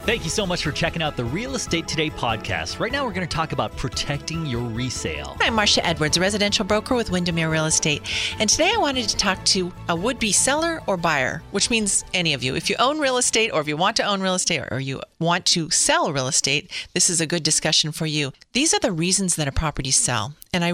Thank you so much for checking out the Real Estate Today podcast. Right now, we're going to talk about protecting your resale. I'm Marcia Edwards, a residential broker with Windermere Real Estate. And today I wanted to talk to a would-be seller or buyer, which means any of you. If you own real estate or if you want to own real estate or you want to sell real estate, this is a good discussion for you. These are the reasons that a property sell. And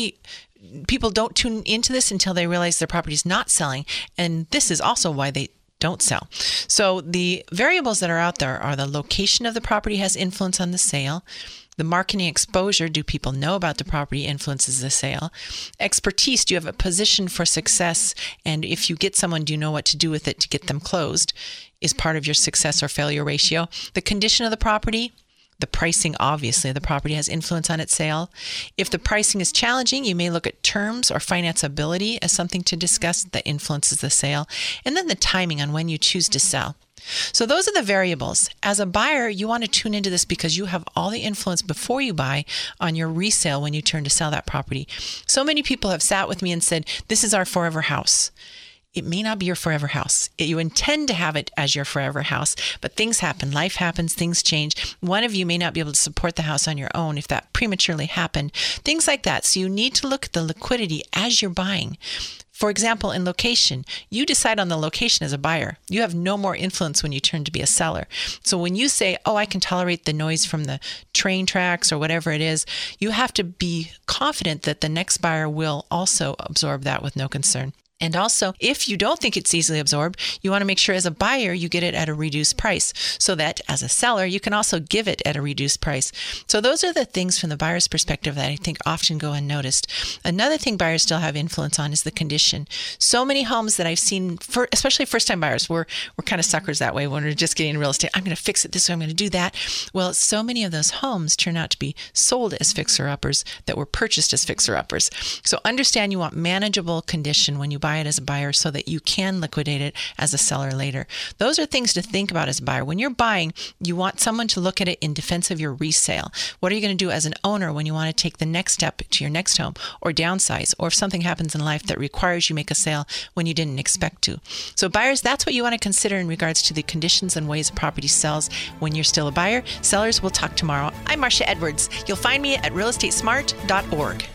people don't tune into this until they realize their property is not selling. And this is also why they don't sell. So the variables that are out there are the location of the property has influence on the sale. The marketing exposure, do people know about the property, influences the sale. Expertise, do you have a position for success? And if you get someone, do you know what to do with it to get them closed? Is part of your success or failure ratio. The condition of the property. The pricing, obviously, the property has influence on its sale. If the pricing is challenging, you may look at terms or financeability as something to discuss that influences the sale. And then the timing on when you choose to sell. So those are the variables. As a buyer, you want to tune into this because you have all the influence before you buy on your resale when you turn to sell that property. So many people have sat with me and said, this is our forever house. It may not be your forever house. You intend to have it as your forever house, but things happen. Life happens. Things change. One of you may not be able to support the house on your own if that prematurely happened. Things like that. So you need to look at the liquidity as you're buying. For example, in location, you decide on the location as a buyer. You have no more influence when you turn to be a seller. So when you say, oh, I can tolerate the noise from the train tracks or whatever it is, you have to be confident that the next buyer will also absorb that with no concern. And also, if you don't think it's easily absorbed, you want to make sure as a buyer you get it at a reduced price so that as a seller, you can also give it at a reduced price. So those are the things from the buyer's perspective that I think often go unnoticed. Another thing buyers still have influence on is the condition. So many homes that I've seen, especially first-time buyers, we're kind of suckers that way when we're just getting in real estate. I'm going to fix it this way, I'm going to do that. Well, so many of those homes turn out to be sold as fixer-uppers that were purchased as fixer-uppers. So understand you want manageable condition when you buy it as a buyer so that you can liquidate it as a seller later. Those are things to think about as a buyer. When you're buying, you want someone to look at it in defense of your resale. What are you going to do as an owner when you want to take the next step to your next home or downsize, or if something happens in life that requires you make a sale when you didn't expect to? So buyers, that's what you want to consider in regards to the conditions and ways a property sells when you're still a buyer. Sellers, we'll talk tomorrow. I'm Marcia Edwards. You'll find me at realestatesmart.org.